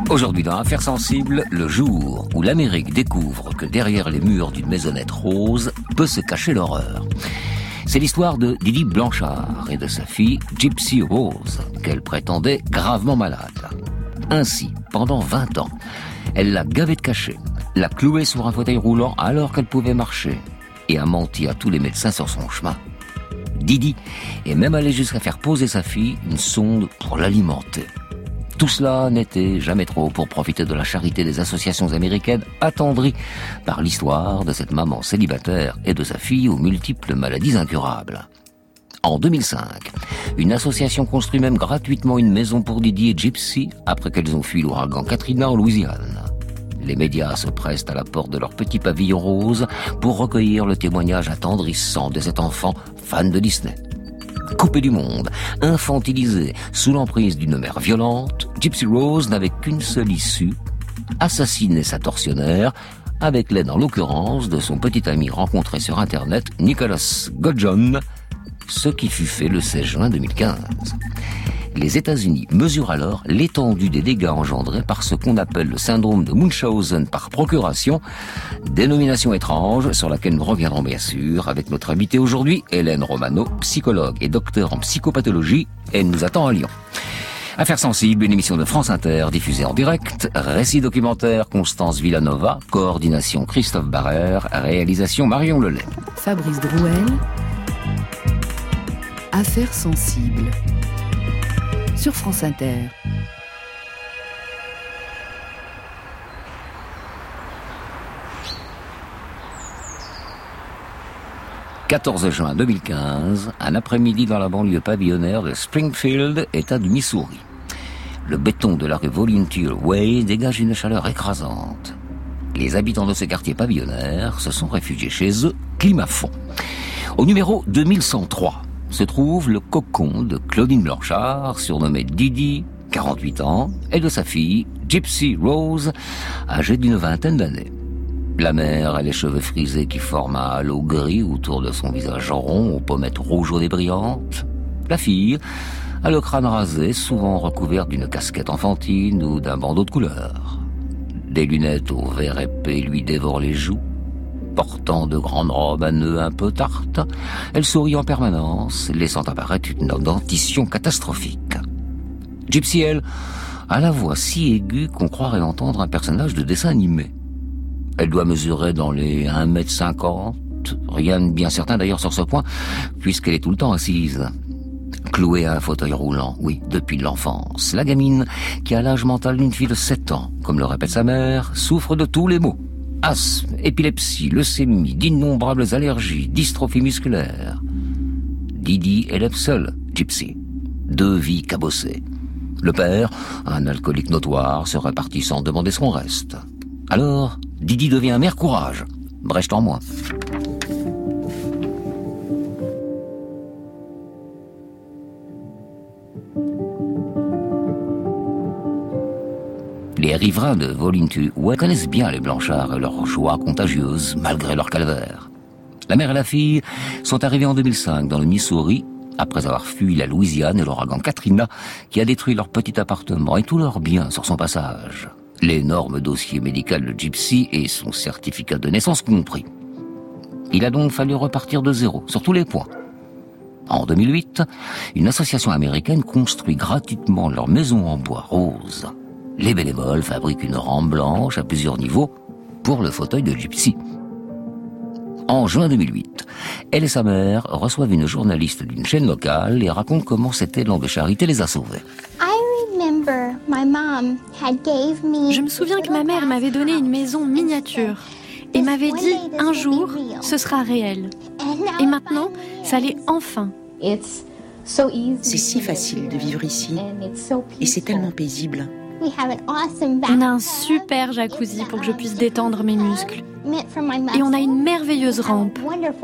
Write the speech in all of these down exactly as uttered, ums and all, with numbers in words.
Aujourd'hui dans Affaires sensibles, le jour où l'Amérique découvre que derrière les murs d'une maisonnette rose peut se cacher l'horreur. C'est l'histoire de Didi Blanchard et de sa fille Gypsy Rose, qu'elle prétendait gravement malade. Ainsi, pendant vingt ans, elle l'a gavée de cachets, l'a clouée sur un fauteuil roulant alors qu'elle pouvait marcher, et a menti à tous les médecins sur son chemin. Didi est même allée jusqu'à faire poser sa fille une sonde pour l'alimenter. Tout cela n'était jamais trop pour profiter de la charité des associations américaines attendries par l'histoire de cette maman célibataire et de sa fille aux multiples maladies incurables. En deux mille cinq, une association construit même gratuitement une maison pour Didi et Gypsy après qu'elles ont fui l'ouragan Katrina en Louisiane. Les médias se pressent à la porte de leur petit pavillon rose pour recueillir le témoignage attendrissant de cet enfant fan de Disney. Coupée du monde, infantilisée, sous l'emprise d'une mère violente, Gypsy Rose n'avait qu'une seule issue, assassiner sa tortionnaire, avec l'aide en l'occurrence de son petit ami rencontré sur Internet, Nicholas Godjohn, ce qui fut fait le seize juin deux mille quinze. Les États-Unis mesurent alors l'étendue des dégâts engendrés par ce qu'on appelle le syndrome de Munchausen par procuration, dénomination étrange sur laquelle nous reviendrons bien sûr avec notre invitée aujourd'hui, Hélène Romano, psychologue et docteur en psychopathologie, elle nous attend à Lyon. Affaires sensibles, une émission de France Inter diffusée en direct, récit documentaire Constance Villanova, coordination Christophe Barrère, réalisation Marion Lelay. Fabrice Drouel, Affaires sensibles. Sur France Inter. quatorze juin deux mille quinze, un après-midi dans la banlieue pavillonnaire de Springfield, État du Missouri. Le béton de la rue Volunteer Way dégage une chaleur écrasante. Les habitants de ce quartier pavillonnaire se sont réfugiés chez eux, clim à fond. Au numéro deux mille cent trois, se trouve le cocon de Claudine Blanchard, surnommée Didi, quarante-huit ans, et de sa fille, Gypsy Rose, âgée d'une vingtaine d'années. La mère a les cheveux frisés qui forment un halo gris autour de son visage rond, aux pommettes rougeaudes et brillantes. La fille a le crâne rasé, souvent recouvert d'une casquette enfantine ou d'un bandeau de couleur. Des lunettes au vert épais lui dévorent les joues. Portant de grandes robes à nœuds un peu tartes, elle sourit en permanence, laissant apparaître une dentition catastrophique. Gypsy, elle, a la voix si aiguë qu'on croirait entendre un personnage de dessin animé. Elle doit mesurer dans les un mètre cinquante, rien de bien certain d'ailleurs sur ce point, puisqu'elle est tout le temps assise. Clouée à un fauteuil roulant, oui, depuis l'enfance, la gamine, qui a l'âge mental d'une fille de sept ans, comme le répète sa mère, souffre de tous les maux. Asthme, épilepsie, leucémie, d'innombrables allergies, dystrophie musculaire. Didi élève seule Gypsy. Deux vies cabossées. Le père, un alcoolique notoire, se répartit sans demander son reste. Alors, Didi devient mère courage. Brecht en moins. Les riverains de Volunteer Way connaissent bien les Blanchards et leur joie contagieuse, malgré leur calvaire. La mère et la fille sont arrivées en deux mille cinq dans le Missouri, après avoir fui la Louisiane et l'ouragan Katrina, qui a détruit leur petit appartement et tous leurs biens sur son passage. L'énorme dossier médical de Gypsy et son certificat de naissance compris. Il a donc fallu repartir de zéro, sur tous les points. En deux mille huit, une association américaine construit gratuitement leur maison en bois rose. Les bénévoles fabriquent une rampe blanche à plusieurs niveaux pour le fauteuil de Gypsy. En juin deux mille huit, elle et sa mère reçoivent une journaliste d'une chaîne locale et racontent comment cet élan de charité les a sauvés. Je me souviens que ma mère m'avait donné une maison miniature et m'avait dit un jour, ce sera réel. Et maintenant, ça l'est enfin. C'est si facile de vivre ici et c'est tellement paisible. On a un super jacuzzi pour que je puisse détendre mes muscles. Et on a une merveilleuse rampe.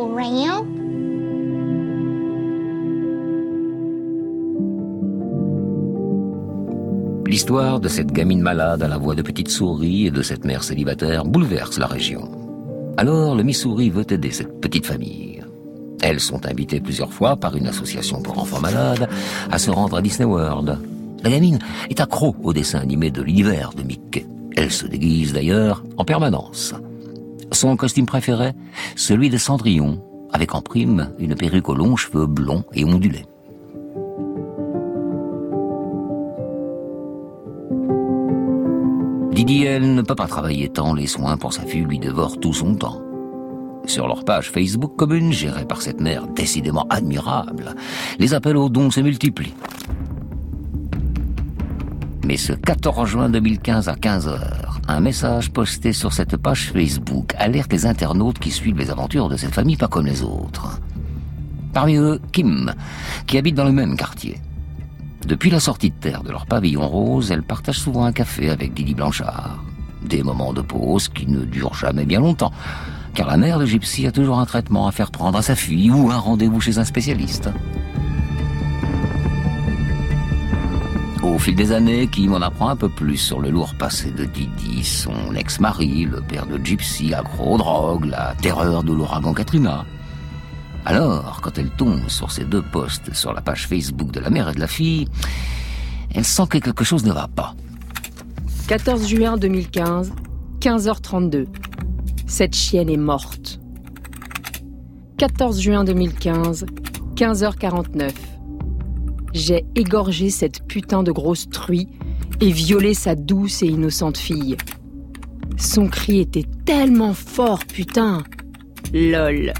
L'histoire de cette gamine malade à la voix de petite souris et de cette mère célibataire bouleverse la région. Alors le Missouri veut aider cette petite famille. Elles sont invitées plusieurs fois par une association pour enfants malades à se rendre à Disney World. La gamine est accro au dessin animé de l'univers de Mickey. Elle se déguise d'ailleurs en permanence. Son costume préféré, celui de Cendrillon, avec en prime une perruque aux longs cheveux blonds et ondulés. Didi, elle, ne peut pas travailler tant les soins pour sa fille lui dévorent tout son temps. Sur leur page Facebook commune, gérée par cette mère décidément admirable, les appels aux dons se multiplient. Mais ce quatorze juin deux mille quinze à quinze heures, un message posté sur cette page Facebook alerte les internautes qui suivent les aventures de cette famille pas comme les autres. Parmi eux, Kim, qui habite dans le même quartier. Depuis la sortie de terre de leur pavillon rose, elle partage souvent un café avec Didi Blanchard. Des moments de pause qui ne durent jamais bien longtemps, car la mère de Gypsy a toujours un traitement à faire prendre à sa fille ou un rendez-vous chez un spécialiste. Au fil des années, Kim en apprend un peu plus sur le lourd passé de Didi, son ex-mari, le père de Gypsy, accro aux drogues, la terreur de l'ouragan Katrina. Alors, quand elle tombe sur ces deux posts sur la page Facebook de la mère et de la fille, elle sent que quelque chose ne va pas. quatorze juin deux mille quinze, quinze heures trente-deux. Cette chienne est morte. quatorze juin deux mille quinze, quinze heures quarante-neuf. J'ai égorgé cette putain de grosse truie et violé sa douce et innocente fille. Son cri était tellement fort, putain. Lol.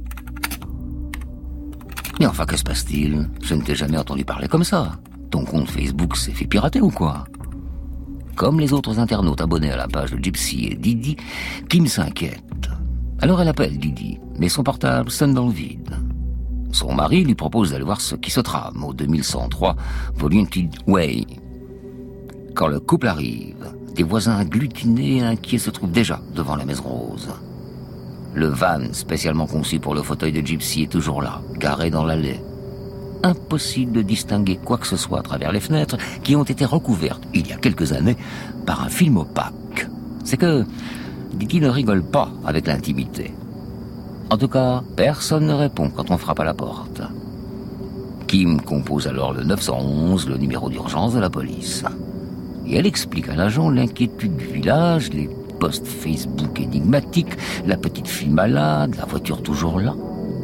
Mais enfin, que se passe-t-il ? Je ne t'ai jamais entendu parler comme ça. Ton compte Facebook s'est fait pirater ou quoi ? Comme les autres internautes abonnés à la page de Gypsy et Didi, Kim s'inquiète. Alors elle appelle Didi, mais son portable sonne dans le vide. Son mari lui propose d'aller voir ce qui se trame au deux mille cent trois Volunteer Way. Quand le couple arrive, des voisins agglutinés et inquiets se trouvent déjà devant la maison rose. Le van spécialement conçu pour le fauteuil de Gypsy est toujours là, garé dans l'allée. Impossible de distinguer quoi que ce soit à travers les fenêtres qui ont été recouvertes, il y a quelques années, par un film opaque. C'est que Didi ne rigole pas avec l'intimité. En tout cas, personne ne répond quand on frappe à la porte. Kim compose alors le neuf cent onze, le numéro d'urgence de la police. Et elle explique à l'agent l'inquiétude du village, les posts Facebook énigmatiques, la petite fille malade, la voiture toujours là.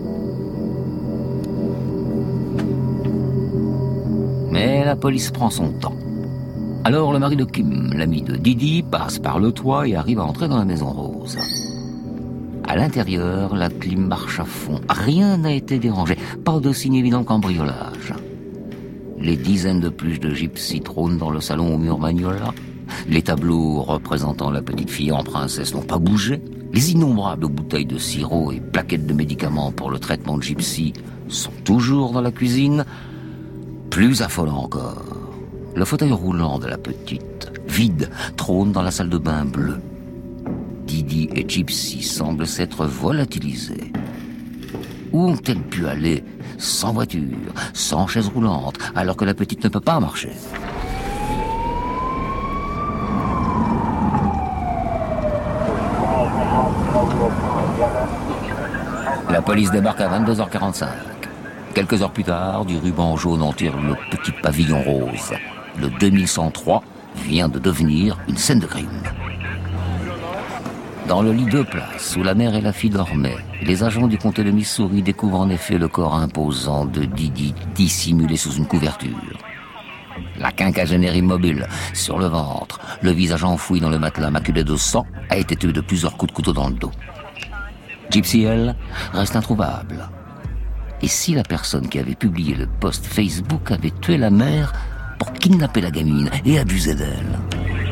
Mais la police prend son temps. Alors le mari de Kim, l'ami de Didi, passe par le toit et arrive à entrer dans la maison rose. À l'intérieur, la clim marche à fond. Rien n'a été dérangé. Pas de signe évident de cambriolage. Les dizaines de pluches de Gypsy trônent dans le salon au mur magnolia. Les tableaux représentant la petite fille en princesse n'ont pas bougé. Les innombrables bouteilles de sirop et plaquettes de médicaments pour le traitement de Gypsy sont toujours dans la cuisine. Plus affolant encore, le fauteuil roulant de la petite, vide, trône dans la salle de bain bleue. Didi et Gypsy semblent s'être volatilisés. Où ont-elles pu aller sans voiture, sans chaise roulante, alors que la petite ne peut pas marcher ? La police débarque à vingt-deux heures quarante-cinq. Quelques heures plus tard, du ruban jaune entoure le petit pavillon rose. Le deux mille cent trois vient de devenir une scène de crime. Dans le lit de place où la mère et la fille dormaient, les agents du comté de Missouri découvrent en effet le corps imposant de Didi dissimulé sous une couverture. La quinquagénaire immobile, sur le ventre, le visage enfoui dans le matelas maculé de sang, a été tuée de plusieurs coups de couteau dans le dos. Gypsy, elle, reste introuvable. Et si la personne qui avait publié le post Facebook avait tué la mère pour kidnapper la gamine et abuser d'elle ?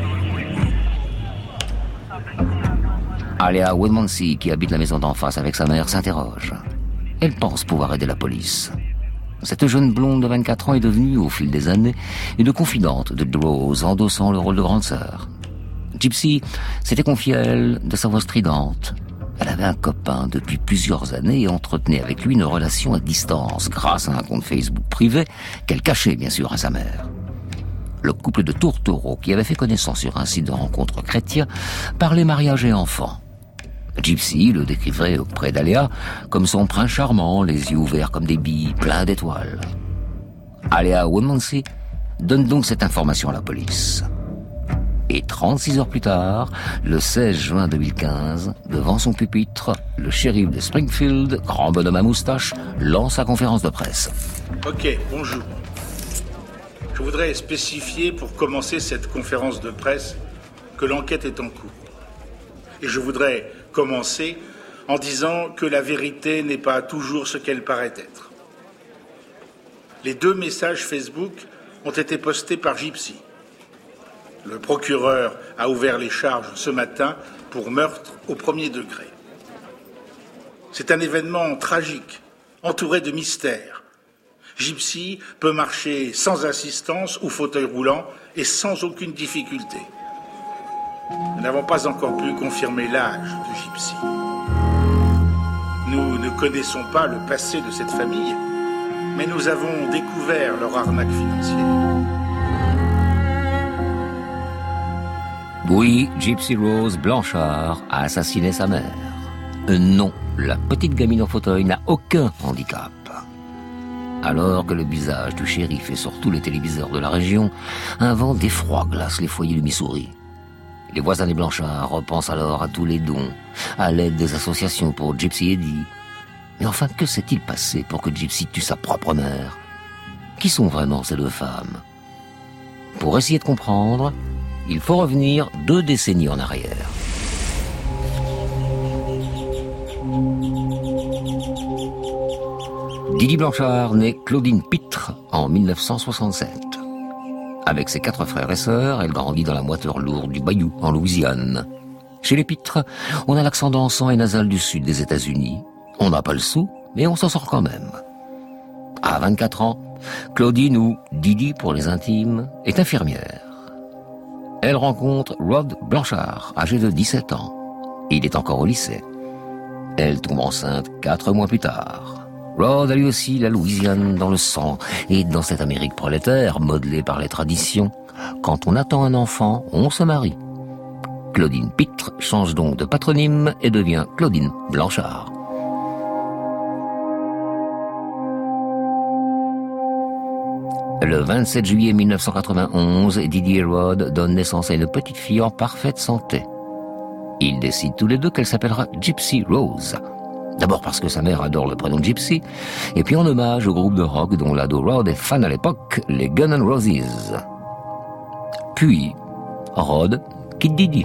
Alia Wedmonsey, qui habite la maison d'en face avec sa mère, s'interroge. Elle pense pouvoir aider la police. Cette jeune blonde de vingt-quatre ans est devenue, au fil des années, une confidente de Rose, endossant le rôle de grande sœur. Gypsy s'était confiée à elle de sa voix stridente. Elle avait un copain depuis plusieurs années et entretenait avec lui une relation à distance, grâce à un compte Facebook privé qu'elle cachait bien sûr à sa mère. Le couple de tourtereaux qui avait fait connaissance sur un site de rencontres chrétiens parlait mariage et enfants. Gypsy le décrivait auprès d'Aléa comme son prince charmant, les yeux ouverts comme des billes, pleins d'étoiles. Aléa Wedmonsey donne donc cette information à la police. Et trente-six heures plus tard, le seize juin deux mille quinze, devant son pupitre, le shérif de Springfield, grand bonhomme à moustache, lance sa conférence de presse. Ok, bonjour. Je voudrais spécifier pour commencer cette conférence de presse que l'enquête est en cours. Et je voudrais commencer en disant que la vérité n'est pas toujours ce qu'elle paraît être. Les deux messages Facebook ont été postés par Gypsy. Le procureur a ouvert les charges ce matin pour meurtre au premier degré. C'est un événement tragique, entouré de mystères. Gypsy peut marcher sans assistance ou fauteuil roulant et sans aucune difficulté. Nous n'avons pas encore pu confirmer l'âge de Gypsy. Nous ne connaissons pas le passé de cette famille, mais nous avons découvert leur arnaque financière. Oui, Gypsy Rose Blanchard a assassiné sa mère. Non, la petite gamine au fauteuil n'a aucun handicap. Alors que le visage du shérif et sur tous les téléviseurs de la région, un vent d'effroi glace les foyers du Missouri. Les voisins des Blanchard repensent alors à tous les dons, à l'aide des associations pour Gypsy Eddie. Mais enfin, que s'est-il passé pour que Gypsy tue sa propre mère? Qui sont vraiment ces deux femmes? Pour essayer de comprendre, il faut revenir deux décennies en arrière. Didi Blanchard naît Claudine Pitre en mille neuf cent soixante-sept. Avec ses quatre frères et sœurs, elle grandit dans la moiteur lourde du Bayou, en Louisiane. Chez les Pitres, on a l'accent dansant et nasal du sud des États-Unis. On n'a pas le sou, mais on s'en sort quand même. À vingt-quatre ans, Claudine, ou Didi pour les intimes, est infirmière. Elle rencontre Rod Blanchard, âgé de dix-sept ans. Il est encore au lycée. Elle tombe enceinte quatre mois plus tard. Rod a lui aussi la Louisiane dans le sang, et dans cette Amérique prolétaire, modelée par les traditions, quand on attend un enfant, on se marie. Claudine Pitre change donc de patronyme et devient Claudine Blanchard. Le vingt-sept juillet mille neuf cent quatre-vingt-onze, Didi et Rod donnent naissance à une petite fille en parfaite santé. Ils décident tous les deux qu'elle s'appellera Gypsy Rose. D'abord parce que sa mère adore le prénom Gypsy, et puis en hommage au groupe de rock dont l'ado Rod est fan à l'époque, les Guns N' Roses. Puis, Rod quitte Didi.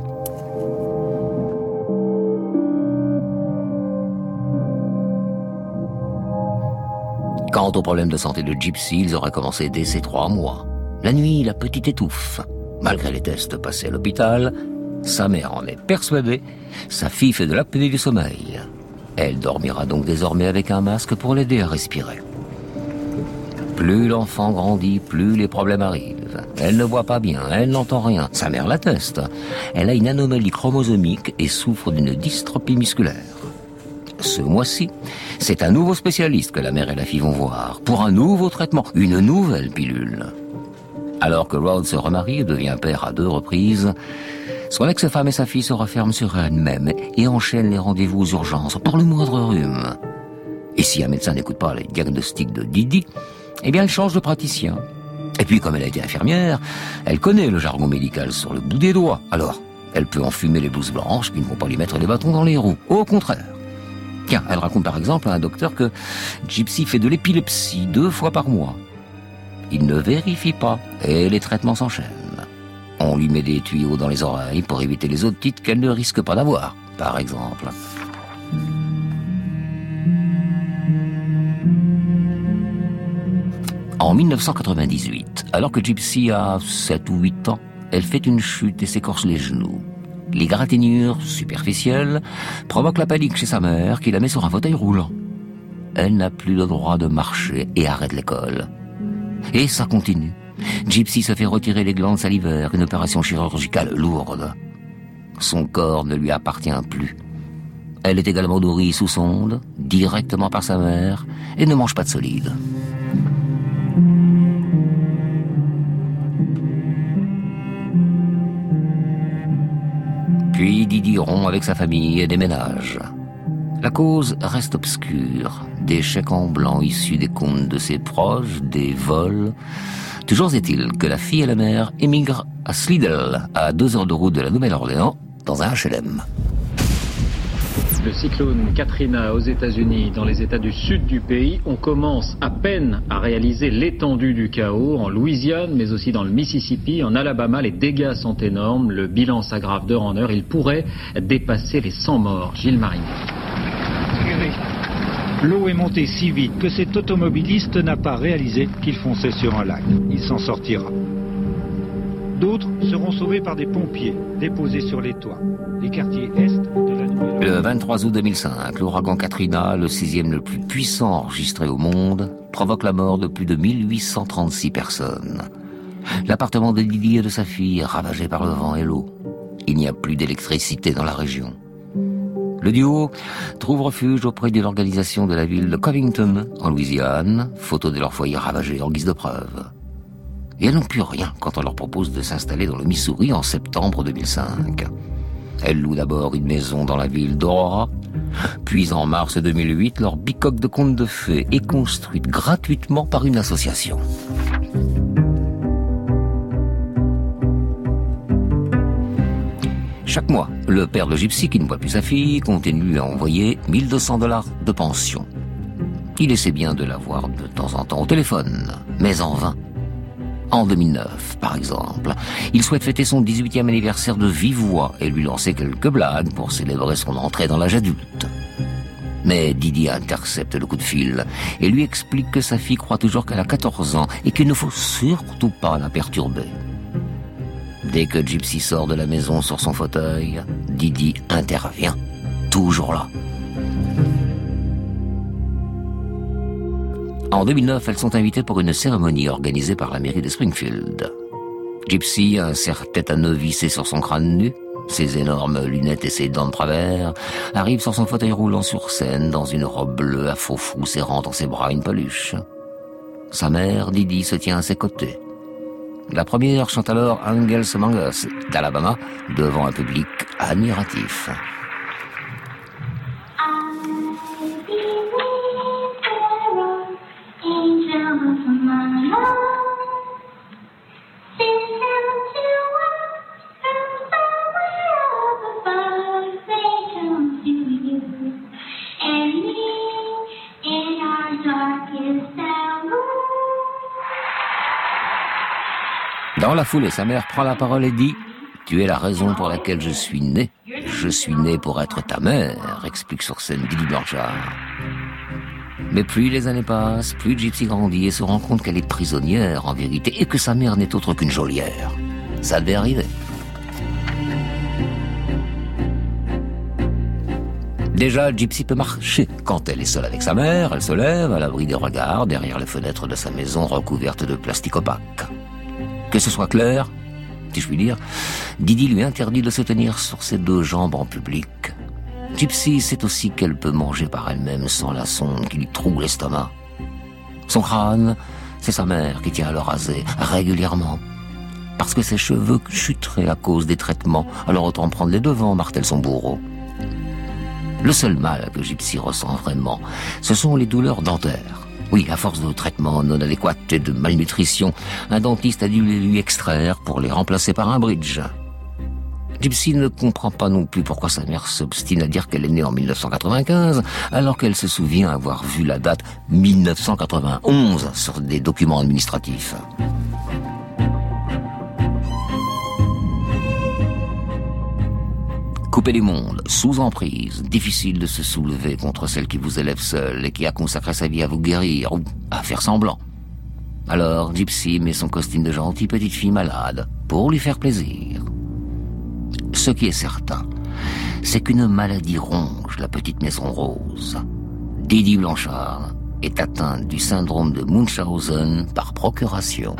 Quant aux problèmes de santé de Gypsy, ils auraient commencé dès ses trois mois. La nuit, la petite étouffe. Malgré les tests passés à l'hôpital, sa mère en est persuadée, sa fille fait de l'apnée du sommeil. Elle dormira donc désormais avec un masque pour l'aider à respirer. Plus l'enfant grandit, plus les problèmes arrivent. Elle ne voit pas bien, elle n'entend rien. Sa mère l'atteste. Elle a une anomalie chromosomique et souffre d'une dystrophie musculaire. Ce mois-ci, c'est un nouveau spécialiste que la mère et la fille vont voir, pour un nouveau traitement, une nouvelle pilule. Alors que Rod se remarie et devient père à deux reprises, son ex-femme et sa fille se referment sur elle-même et enchaînent les rendez-vous aux urgences pour le moindre rhume. Et si un médecin n'écoute pas les diagnostics de Didi, eh bien elle change de praticien. Et puis comme elle a été infirmière, elle connaît le jargon médical sur le bout des doigts. Alors, elle peut enfumer les blouses blanches qui ne vont pas lui mettre les bâtons dans les roues. Au contraire. Tiens, elle raconte par exemple à un docteur que Gypsy fait de l'épilepsie deux fois par mois. Il ne vérifie pas et les traitements s'enchaînent. On lui met des tuyaux dans les oreilles pour éviter les otites qu'elle ne risque pas d'avoir, par exemple. En mille neuf cent quatre-vingt-dix-huit, alors que Gypsy a sept ou huit ans, elle fait une chute et s'écorche les genoux. Les gratignures superficielles provoquent la panique chez sa mère qui la met sur un fauteuil roulant. Elle n'a plus le droit de marcher et arrête l'école. Et ça continue. Gypsy se fait retirer les glandes salivaires, une opération chirurgicale lourde. Son corps ne lui appartient plus. Elle est également nourrie sous sonde, directement par sa mère, et ne mange pas de solide. Puis Didi rompt avec sa famille et déménage. La cause reste obscure. Des chèques en blanc issus des comptes de ses proches, des vols, Toujours est-il que la fille et la mère émigrent à Slidell, à deux heures de route de la Nouvelle-Orléans, dans un H L M. Le cyclone Katrina aux États-Unis, dans les États du sud du pays, on commence à peine à réaliser l'étendue du chaos. En Louisiane, mais aussi dans le Mississippi, en Alabama, les dégâts sont énormes. Le bilan s'aggrave d'heure en heure. Il pourrait dépasser les cent morts. Gilles Marine. L'eau est montée si vite que cet automobiliste n'a pas réalisé qu'il fonçait sur un lac. Il s'en sortira. D'autres seront sauvés par des pompiers déposés sur les toits. Les quartiers est de la Nouvelle-Orléans. Le vingt-trois août deux mille cinq, l'ouragan Katrina, le sixième le plus puissant enregistré au monde, provoque la mort de plus de mille huit cent trente-six personnes. L'appartement de Didi et de sa fille est ravagé par le vent et l'eau. Il n'y a plus d'électricité dans la région. Le duo trouve refuge auprès d'une organisation de la ville de Covington, en Louisiane, photo de leur foyer ravagé en guise de preuve. Et elles n'ont plus rien quand on leur propose de s'installer dans le Missouri en septembre deux mille cinq. Elles louent d'abord une maison dans la ville d'Aurora, puis en mars deux mille huit, leur bicoque de conte de fées est construite gratuitement par une association. Chaque mois, le père de Gypsy, qui ne voit plus sa fille, continue à envoyer mille deux cents dollars de pension. Il essaie bien de la voir de temps en temps au téléphone, mais en vain. En deux mille neuf, par exemple, il souhaite fêter son dix-huitième anniversaire de vive voix et lui lancer quelques blagues pour célébrer son entrée dans l'âge adulte. Mais Didi intercepte le coup de fil et lui explique que sa fille croit toujours qu'elle a quatorze ans et qu'il ne faut surtout pas la perturber. Dès que Gypsy sort de la maison sur son fauteuil, Didi intervient, toujours là. En deux mille neuf, elles sont invitées pour une cérémonie organisée par la mairie de Springfield. Gypsy, un serre-tête à nœud vissé sur son crâne nu, ses énormes lunettes et ses dents de travers, arrive sur son fauteuil roulant sur scène dans une robe bleue à faux fou serrant dans ses bras une peluche. Sa mère, Didi, se tient à ses côtés. La première chante alors Angels Among Us d'Alabama devant un public admiratif. Dans la foulée, sa mère prend la parole et dit « Tu es la raison pour laquelle je suis né. Je suis né pour être ta mère », explique sur scène Didi Blanchard. Mais plus les années passent, plus Gypsy grandit et se rend compte qu'elle est prisonnière en vérité et que sa mère n'est autre qu'une geôlière. Ça devait arriver. Déjà, Gypsy peut marcher. Quand elle est seule avec sa mère, elle se lève à l'abri des regards derrière les fenêtres de sa maison recouverte de plastique opaque. Que ce soit clair, si je puis dire, Didi lui interdit de se tenir sur ses deux jambes en public. Gypsy sait aussi qu'elle peut manger par elle-même sans la sonde qui lui troue l'estomac. Son crâne, c'est sa mère qui tient à le raser régulièrement. Parce que ses cheveux chuteraient à cause des traitements, alors autant prendre les devants, martèle son bourreau. Le seul mal que Gypsy ressent vraiment, ce sont les douleurs dentaires. Oui, à force de traitements non adéquats et de malnutrition, un dentiste a dû les lui extraire pour les remplacer par un bridge. Gypsy ne comprend pas non plus pourquoi sa mère s'obstine à dire qu'elle est née en mille neuf cent quatre-vingt-quinze, alors qu'elle se souvient avoir vu la date mille neuf cent quatre-vingt-onze sur des documents administratifs. Coupé du monde, sous emprise, difficile de se soulever contre celle qui vous élève seule et qui a consacré sa vie à vous guérir ou à faire semblant. Alors, Gypsy met son costume de gentille petite fille malade pour lui faire plaisir. Ce qui est certain, c'est qu'une maladie ronge la petite maison rose. Didi Blanchard est atteinte du syndrome de Munchausen par procuration.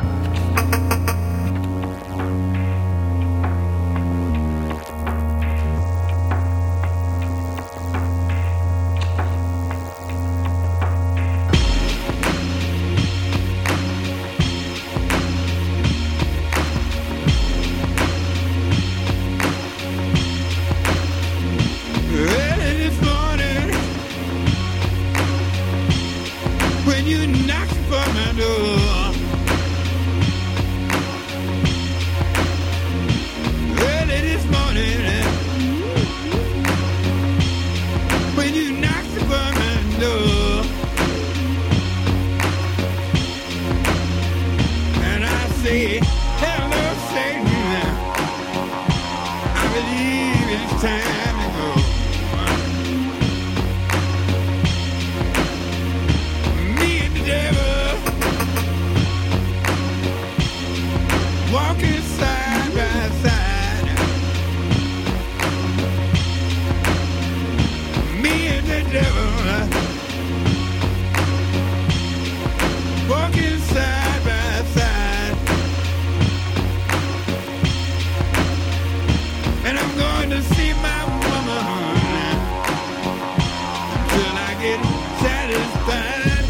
walking side by side, and I'm going to see my woman until I get satisfied.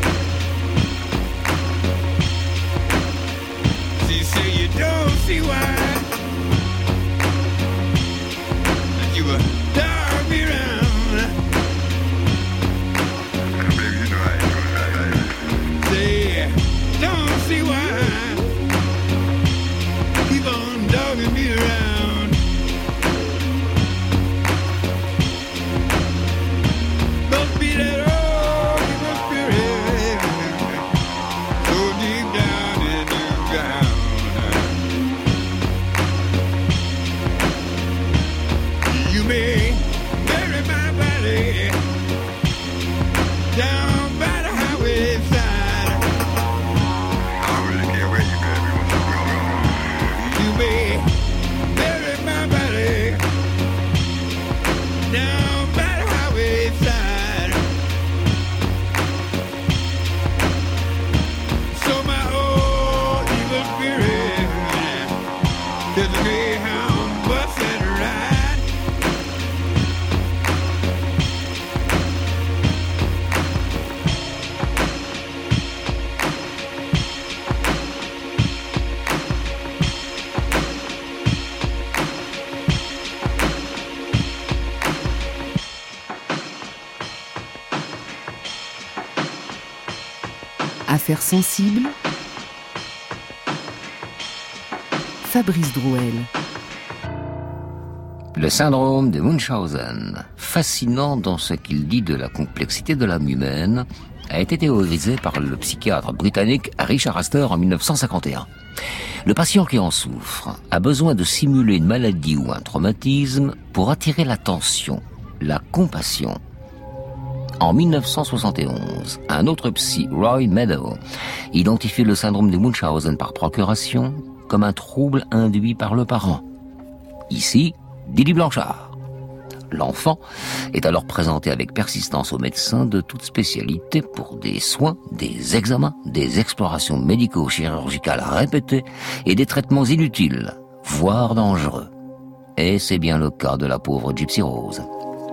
She say you don't see why that you were dog me around. Don't see why keep on dogging me around. Must be that old evil spirit so deep down in the ground. You may bury my body down by the highway side. Bury my body down by the highway side, so my old evil spirit does a greyhound bus and ride. Affaires sensibles. Fabrice Drouel. Le syndrome de Munchausen, fascinant dans ce qu'il dit de la complexité de l'âme humaine, a été théorisé par le psychiatre britannique Richard Astor en mille neuf cent cinquante et un. Le patient qui en souffre a besoin de simuler une maladie ou un traumatisme pour attirer l'attention, la compassion. En mille neuf cent soixante et onze, un autre psy, Roy Meadow, identifie le syndrome de Munchausen par procuration comme un trouble induit par le parent. Ici, Didi Blanchard. L'enfant est alors présenté avec persistance au médecin de toute spécialité pour des soins, des examens, des explorations médico-chirurgicales répétées et des traitements inutiles, voire dangereux. Et c'est bien le cas de la pauvre Gypsy Rose.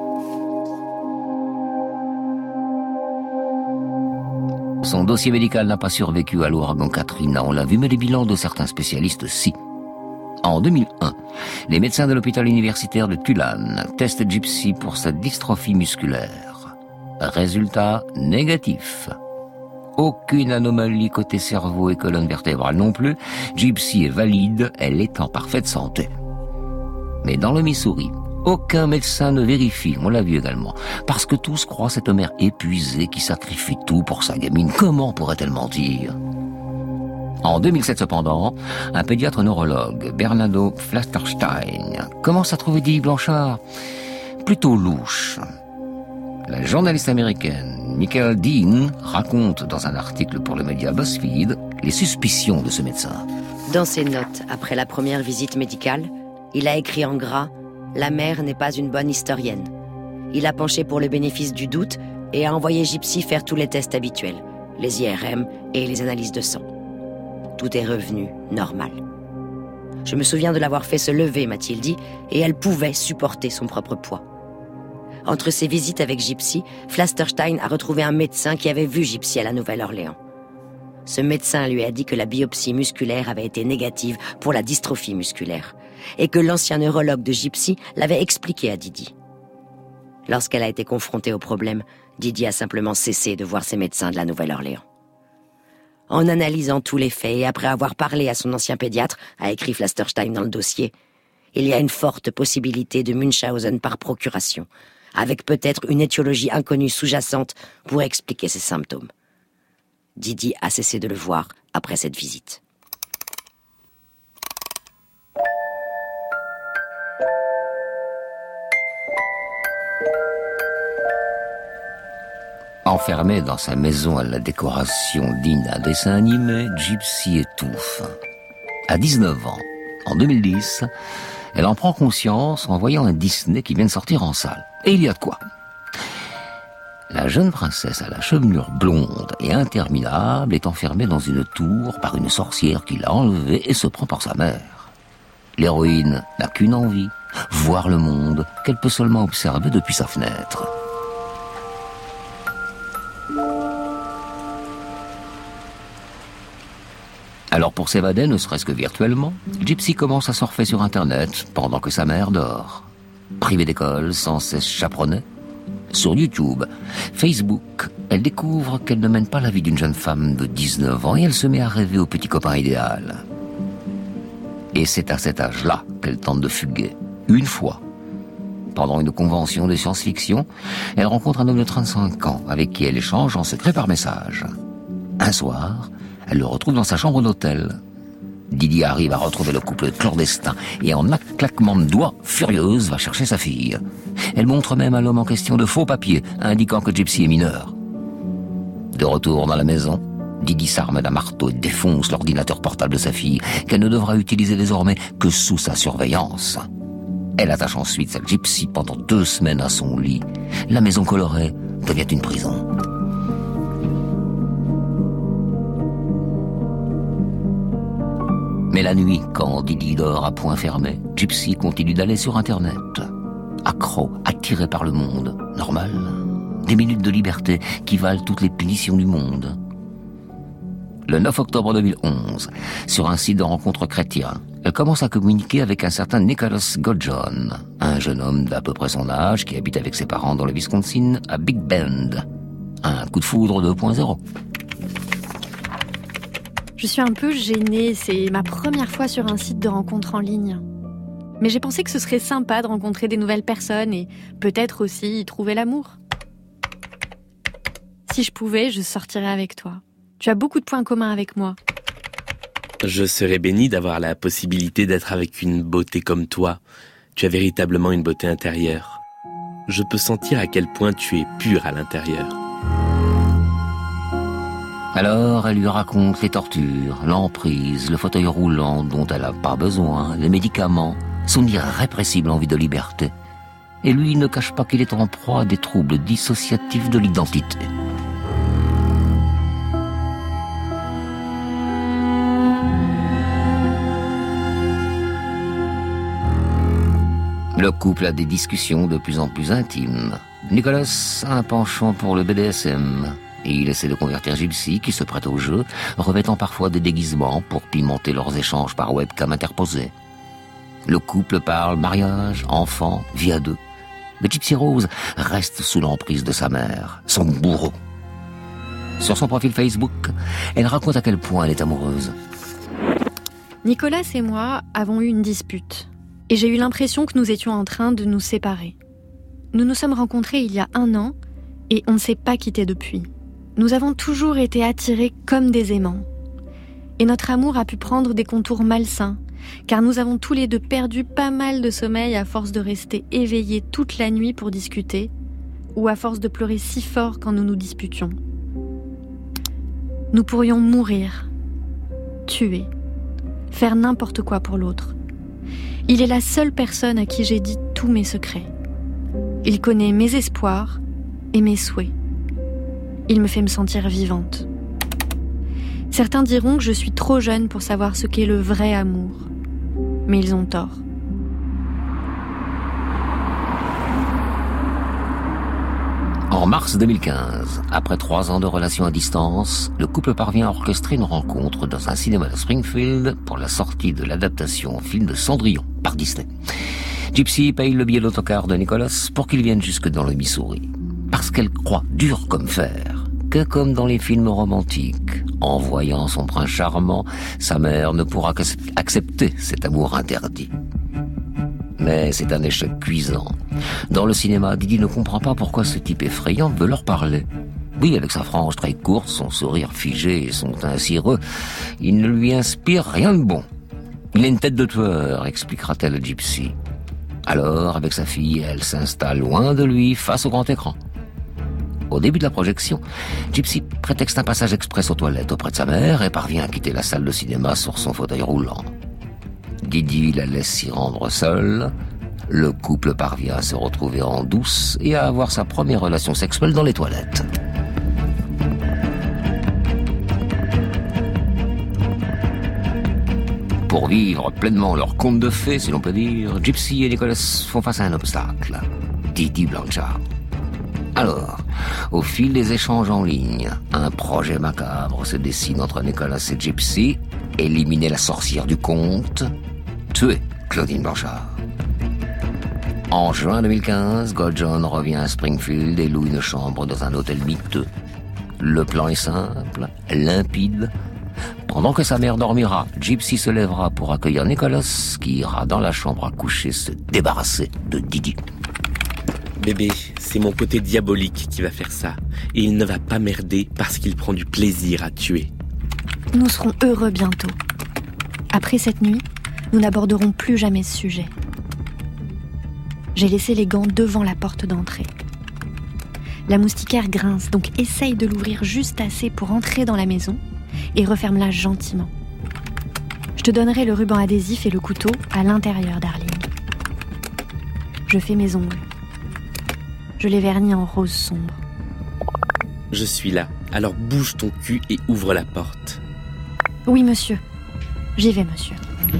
Son dossier médical n'a pas survécu à l'ouragan Katrina, on l'a vu, mais les bilans de certains spécialistes, si. En deux mille un, les médecins de l'hôpital universitaire de Tulane testent Gypsy pour sa dystrophie musculaire. Résultat négatif. Aucune anomalie côté cerveau et colonne vertébrale non plus. Gypsy est valide, elle est en parfaite santé. Mais dans le Missouri, aucun médecin ne vérifie, on l'a vu également, parce que tous croient cette mère épuisée qui sacrifie tout pour sa gamine. Comment pourrait-elle mentir ? En deux mille sept cependant, un pédiatre neurologue, Bernardo Flasterstein, commence à trouver Didi Blanchard plutôt louche. La journaliste américaine Michael Dean raconte dans un article pour le média BuzzFeed les suspicions de ce médecin. Dans ses notes, après la première visite médicale, il a écrit en gras « La mère n'est pas une bonne historienne ». Il a penché pour le bénéfice du doute et a envoyé Gypsy faire tous les tests habituels, les I R M et les analyses de sang. Tout est revenu normal. Je me souviens de l'avoir fait se lever, m'a-t-il dit, et elle pouvait supporter son propre poids. Entre ses visites avec Gypsy, Flasterstein a retrouvé un médecin qui avait vu Gypsy à la Nouvelle-Orléans. Ce médecin lui a dit que la biopsie musculaire avait été négative pour la dystrophie musculaire et que l'ancien neurologue de Gypsy l'avait expliqué à Didi. Lorsqu'elle a été confrontée au problème, Didi a simplement cessé de voir ses médecins de la Nouvelle-Orléans. En analysant tous les faits et après avoir parlé à son ancien pédiatre, a écrit Flasterstein dans le dossier, il y a une forte possibilité de Munchausen par procuration, avec peut-être une étiologie inconnue sous-jacente pour expliquer ses symptômes. Didi a cessé de le voir après cette visite. Enfermée dans sa maison à la décoration digne d'un dessin animé, Gypsy étouffe. À dix-neuf ans, en deux mille dix, elle en prend conscience en voyant un Disney qui vient de sortir en salle. Et il y a de quoi. La jeune princesse à la chevelure blonde et interminable est enfermée dans une tour par une sorcière qui l'a enlevée et se prend pour sa mère. L'héroïne n'a qu'une envie, voir le monde qu'elle peut seulement observer depuis sa fenêtre. Alors pour s'évader, ne serait-ce que virtuellement, Gypsy commence à surfer sur Internet pendant que sa mère dort. Privée d'école, sans cesse chaperonnée. Sur YouTube, Facebook, elle découvre qu'elle ne mène pas la vie d'une jeune femme de dix-neuf ans et elle se met à rêver au petit copain idéal. Et c'est à cet âge-là qu'elle tente de fuguer. Une fois. Pendant une convention de science-fiction, elle rencontre un homme de trente-cinq ans avec qui elle échange en secret par message. Un soir, elle le retrouve dans sa chambre d'hôtel. Didi arrive à retrouver le couple clandestin et en un claquement de doigts, furieuse, va chercher sa fille. Elle montre même à l'homme en question de faux papiers, indiquant que Gypsy est mineure. De retour dans la maison, Didi s'arme d'un marteau et défonce l'ordinateur portable de sa fille, qu'elle ne devra utiliser désormais que sous sa surveillance. Elle attache ensuite sa Gypsy pendant deux semaines à son lit. La maison colorée devient une prison. Mais la nuit, quand Didi dort à point fermé, Gypsy continue d'aller sur Internet. Accro, attiré par le monde. Normal. Des minutes de liberté qui valent toutes les punitions du monde. Le neuf octobre deux mille onze, sur un site de rencontres chrétiens, elle commence à communiquer avec un certain Nicholas Godjohn, un jeune homme d'à peu près son âge qui habite avec ses parents dans le Wisconsin à Big Bend. Un coup de foudre deux point zéro. Je suis un peu gênée, c'est ma première fois sur un site de rencontres en ligne. Mais j'ai pensé que ce serait sympa de rencontrer des nouvelles personnes et peut-être aussi y trouver l'amour. Si je pouvais, je sortirais avec toi. Tu as beaucoup de points communs avec moi. Je serais béni d'avoir la possibilité d'être avec une beauté comme toi. Tu as véritablement une beauté intérieure. Je peux sentir à quel point tu es pure à l'intérieur. Alors, elle lui raconte les tortures, l'emprise, le fauteuil roulant dont elle n'a pas besoin, les médicaments, son irrépressible envie de liberté. Et lui ne cache pas qu'il est en proie à des troubles dissociatifs de l'identité. Le couple a des discussions de plus en plus intimes. Nicholas a un penchant pour le B D S M. Et il essaie de convertir Gypsy, qui se prête au jeu, revêtant parfois des déguisements pour pimenter leurs échanges par webcam interposée. Le couple parle mariage, enfants, vie à deux. Mais Gypsy Rose reste sous l'emprise de sa mère, son bourreau. Sur son profil Facebook, elle raconte à quel point elle est amoureuse. Nicolas et moi avons eu une dispute. Et j'ai eu l'impression que nous étions en train de nous séparer. Nous nous sommes rencontrés il y a un an et on ne s'est pas quittés depuis. Nous avons toujours été attirés comme des aimants. Et notre amour a pu prendre des contours malsains, car nous avons tous les deux perdu pas mal de sommeil à force de rester éveillés toute la nuit pour discuter, ou à force de pleurer si fort quand nous nous disputions. Nous pourrions mourir, tuer, faire n'importe quoi pour l'autre. Il est la seule personne à qui j'ai dit tous mes secrets. Il connaît mes espoirs et mes souhaits. Il me fait me sentir vivante. Certains diront que je suis trop jeune pour savoir ce qu'est le vrai amour. Mais ils ont tort. En mars deux mille quinze, après trois ans de relations à distance, le couple parvient à orchestrer une rencontre dans un cinéma de Springfield pour la sortie de l'adaptation en film de Cendrillon par Disney. Gypsy paye le billet d'autocar de Nicholas pour qu'il vienne jusque dans le Missouri. Parce qu'elle croit dur comme fer que, comme dans les films romantiques, en voyant son prince charmant, sa mère ne pourra qu'accepter cet amour interdit. Mais c'est un échec cuisant. Dans le cinéma, Didi ne comprend pas pourquoi ce type effrayant veut leur parler. Oui, avec sa frange très courte, son sourire figé et son teint cireux, il ne lui inspire rien de bon. Il a une tête de tueur, expliquera-t-elle à Gypsy. Alors, avec sa fille, elle s'installe loin de lui, face au grand écran. Au début de la projection, Gypsy prétexte un passage express aux toilettes auprès de sa mère et parvient à quitter la salle de cinéma sur son fauteuil roulant. Didi la laisse s'y rendre seule, Le couple parvient à se retrouver en douce et à avoir sa première relation sexuelle dans les toilettes. Pour vivre pleinement leur conte de fées, si l'on peut dire, Gypsy et Nicholas font face à un obstacle. Didi Blanchard. Alors, au fil des échanges en ligne, un projet macabre se dessine entre Nicholas et Gypsy. Éliminer la sorcière du conte, tuer Claudine Blanchard. En juin deux mille quinze, Goldjohn revient à Springfield et loue une chambre dans un hôtel miteux. Le plan est simple, limpide. Pendant que sa mère dormira, Gypsy se lèvera pour accueillir Nicholas, qui ira dans la chambre à coucher se débarrasser de Didi. Bébé, c'est mon côté diabolique qui va faire ça. Et il ne va pas merder parce qu'il prend du plaisir à tuer. Nous serons heureux bientôt. Après cette nuit, nous n'aborderons plus jamais ce sujet. J'ai laissé les gants devant la porte d'entrée. La moustiquaire grince, donc essaye de l'ouvrir juste assez pour entrer dans la maison et referme-la gentiment. Je te donnerai le ruban adhésif et le couteau à l'intérieur, darling. Je fais mes ongles. Je les vernis en rose sombre. Je suis là, alors bouge ton cul et ouvre la porte. Oui, monsieur. J'y vais, monsieur.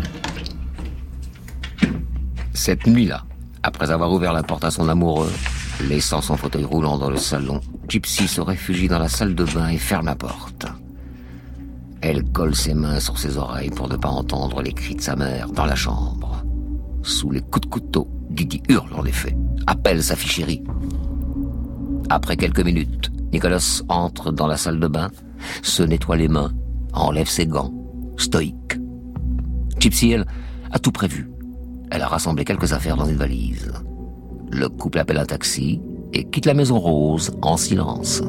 Cette nuit-là, après avoir ouvert la porte à son amoureux, laissant son fauteuil roulant dans le salon, Gypsy se réfugie dans la salle de bain et ferme la porte. Elle colle ses mains sur ses oreilles pour ne pas entendre les cris de sa mère dans la chambre. Sous les coups de couteau, Didi hurle en effet, appelle sa fille chérie. Après quelques minutes, Nicholas entre dans la salle de bain, se nettoie les mains, enlève ses gants, stoïque. Gypsy, elle, a tout prévu. Elle a rassemblé quelques affaires dans une valise. Le couple appelle un taxi et quitte la maison rose en silence.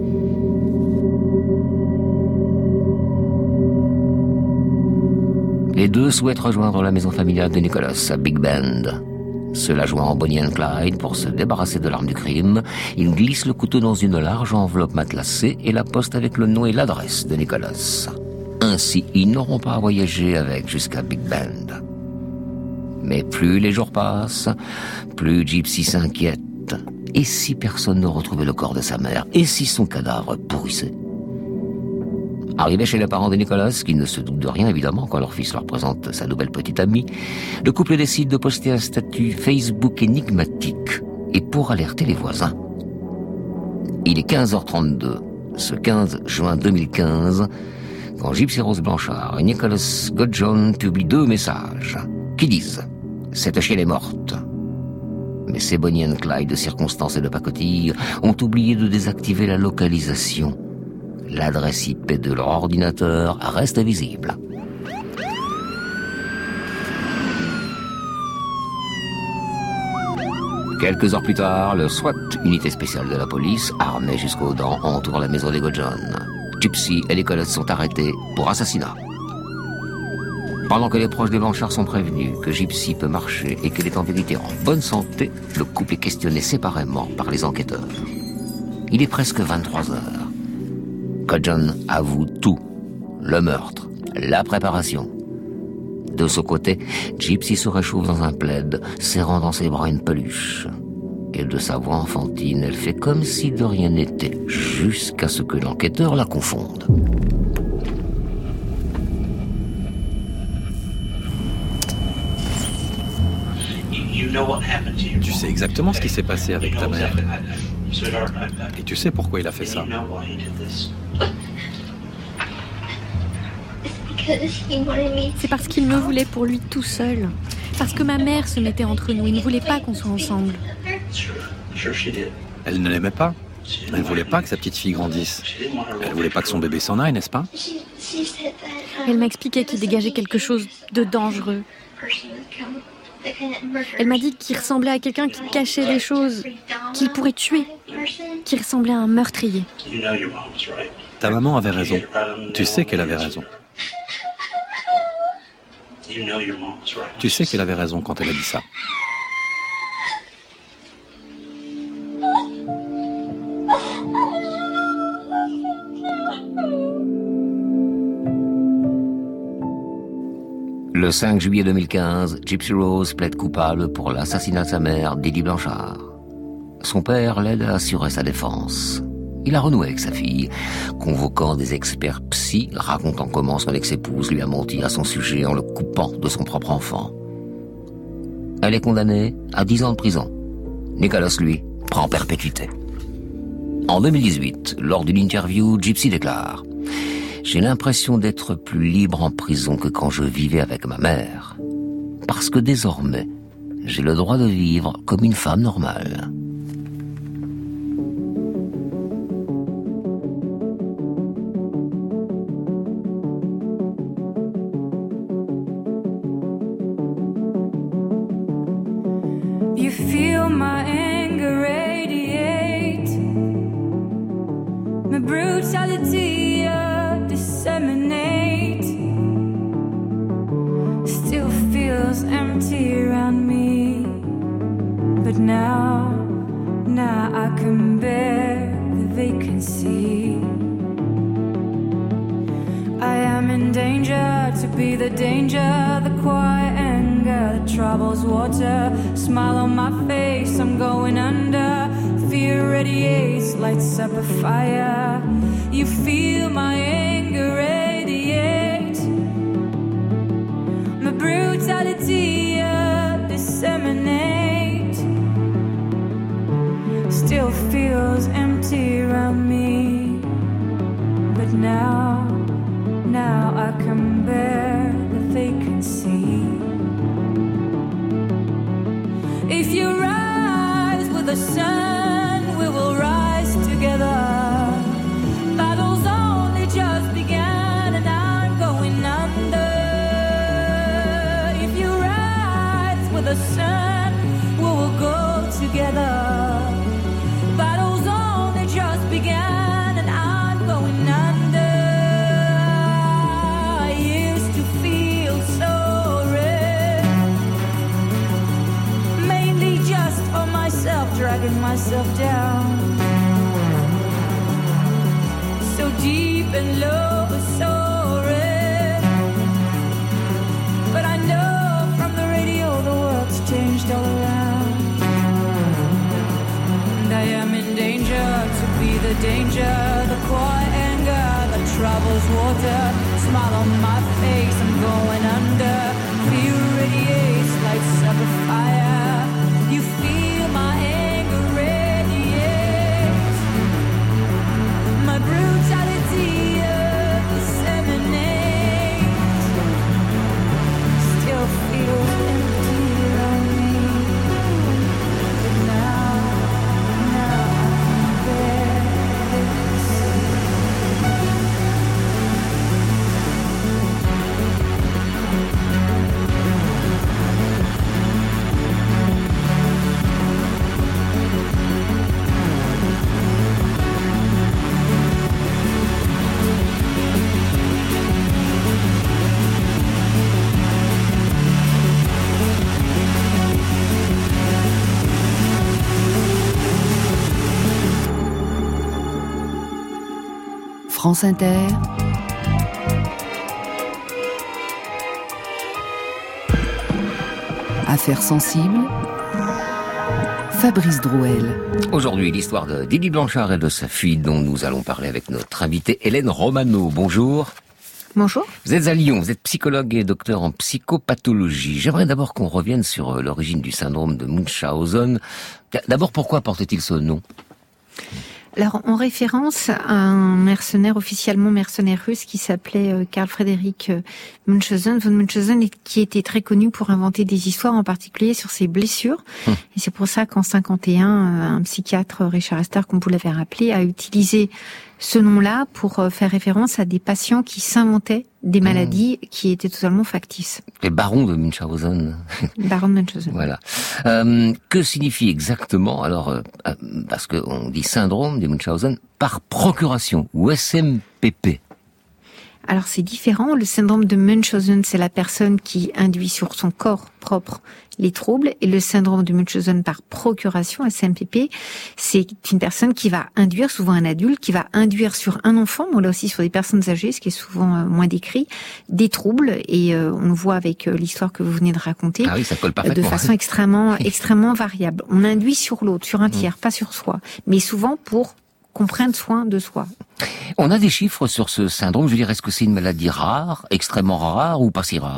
Les deux souhaitent rejoindre la maison familiale de Nicholas à Big Bend. Cela joint en Bonnie and Clyde pour se débarrasser de l'arme du crime. Ils glissent le couteau dans une large enveloppe matelassée et la postent avec le nom et l'adresse de Nicholas. Ainsi, ils n'auront pas à voyager avec jusqu'à Big Bend. Mais plus les jours passent, plus Gypsy s'inquiète. Et si personne ne retrouvait le corps de sa mère? Et si son cadavre pourrissait? Arrivé chez les parents de Nicholas, qui ne se doutent de rien évidemment quand leur fils leur présente sa nouvelle petite amie, le couple décide de poster un statut Facebook énigmatique et pour alerter les voisins. Il est quinze heures trente-deux, ce quinze juin deux mille quinze, quand Gypsy Rose Blanchard et Nicholas Goldjohn publient deux messages qui disent « Cette chienne est morte ». Mais ces Bonnie and Clyde de circonstances et de pacotille ont oublié de désactiver la localisation. L'adresse I P de leur ordinateur reste visible. Quelques heures plus tard, le SWAT, unité spéciale de la police, armée jusqu'aux dents, entoure la maison des Goldjohn. Gypsy et Nicholas sont arrêtés pour assassinat. Pendant que les proches des Blanchard sont prévenus que Gypsy peut marcher et qu'elle est en vérité en bonne santé, le couple est questionné séparément par les enquêteurs. Il est presque vingt-trois heures. Goldjohn avoue tout. Le meurtre, la préparation. De son côté, Gypsy se réchauffe dans un plaid, serrant dans ses bras une peluche. Et de sa voix enfantine, elle fait comme si de rien n'était, jusqu'à ce que l'enquêteur la confonde. Tu sais exactement ce qui s'est passé avec ta mère. Et tu sais pourquoi il a fait ça. C'est parce qu'il me voulait pour lui tout seul. Parce que ma mère se mettait entre nous. Il ne voulait pas qu'on soit ensemble. Elle ne l'aimait pas. Elle ne voulait pas que sa petite fille grandisse. Elle ne voulait pas que son bébé s'en aille, n'est-ce pas? Elle m'a expliqué qu'il dégageait quelque chose de dangereux. Elle m'a dit qu'il ressemblait à quelqu'un qui cachait des choses, qu'il pourrait tuer, qu'il ressemblait à un meurtrier. Ta maman avait raison. Tu sais qu'elle avait raison. Tu sais qu'elle avait raison quand elle a dit ça. Le Le cinq juillet deux mille quinze, Gypsy Rose plaide coupable pour l'assassinat de sa mère, Didi Blanchard. Son père l'aide à assurer sa défense. Il a renoué avec sa fille, convoquant des experts psy, racontant comment son ex-épouse lui a menti à son sujet en le coupant de son propre enfant. Elle est condamnée à dix ans de prison. Nicholas, lui, prend perpétuité. En deux mille dix-huit, lors d'une interview, Gypsy déclare « J'ai l'impression d'être plus libre en prison que quand je vivais avec ma mère. Parce que désormais, j'ai le droit de vivre comme une femme normale. » You feel my anger radiate, my brutality uh, disseminate. Still feels empty around me, but now, now I can bear the vacancy. I am in danger to be the danger, the quiet anger that troubles water. Smile on my face, I'm going under. Fear radiates, lights up a fire. You feel my anger radiate, my brutality uh, disseminate. Still feels empty around me, but now, now I can bear the vacancy. If you rise with the sun, we will rise together. Battle's only just begun and I'm going under. If you rise with the sun, we will go together. Battle's only just begun and I'm going under. I used to feel so red, mainly just for myself, dragging myself down. So deep and low, so red. But I know from the radio the world's changed all around. And I am in danger to be the danger, the quiet anger that travels water. Smile on my face, I'm going under. Fear radiates, lights up a fire. You feel my anger radiate, my brutality uh, disseminate. Still feels empty around me, but now, now I can bear France Inter, Affaires sensibles, Fabrice Drouel. Aujourd'hui, l'histoire de Didi Blanchard et de sa fille dont nous allons parler avec notre invitée Hélène Romano. Bonjour. Bonjour. Vous êtes à Lyon, vous êtes psychologue et docteur en psychopathologie. J'aimerais d'abord qu'on revienne sur l'origine du syndrome de Munchausen. D'abord, pourquoi porte-t-il ce nom ? Alors, en référence à un mercenaire, officiellement mercenaire russe, qui s'appelait Karl Friedrich Munchausen, von Munchausen, et qui était très connu pour inventer des histoires, en particulier sur ses blessures. Hum. Et c'est pour ça qu'en cinquante et un, un psychiatre, Richard Esther, comme vous l'avez rappelé, a utilisé ce nom-là pour faire référence à des patients qui s'inventaient des maladies mmh. qui étaient totalement factices. Les barons de Munchausen. Baron de Munchausen. Voilà. Euh, que signifie exactement, alors, euh, parce qu'on dit syndrome de Munchausen, par procuration, ou S M P P? Alors c'est différent. Le syndrome de Munchausen, c'est la personne qui induit sur son corps propre les troubles. Et le syndrome de Munchausen par procuration, S M P P, c'est une personne qui va induire, souvent un adulte, qui va induire sur un enfant, mais là aussi sur des personnes âgées, ce qui est souvent euh, moins décrit, des troubles. Et euh, on le voit avec euh, l'histoire que vous venez de raconter, ah oui, ça colle euh, de façon extrêmement, extrêmement variable. On induit sur l'autre, sur un tiers, mmh. pas sur soi, mais souvent pour qu'on prenne soin de soi. On a des chiffres sur ce syndrome. Je veux dire, est-ce que c'est une maladie rare, extrêmement rare ou pas si rare ?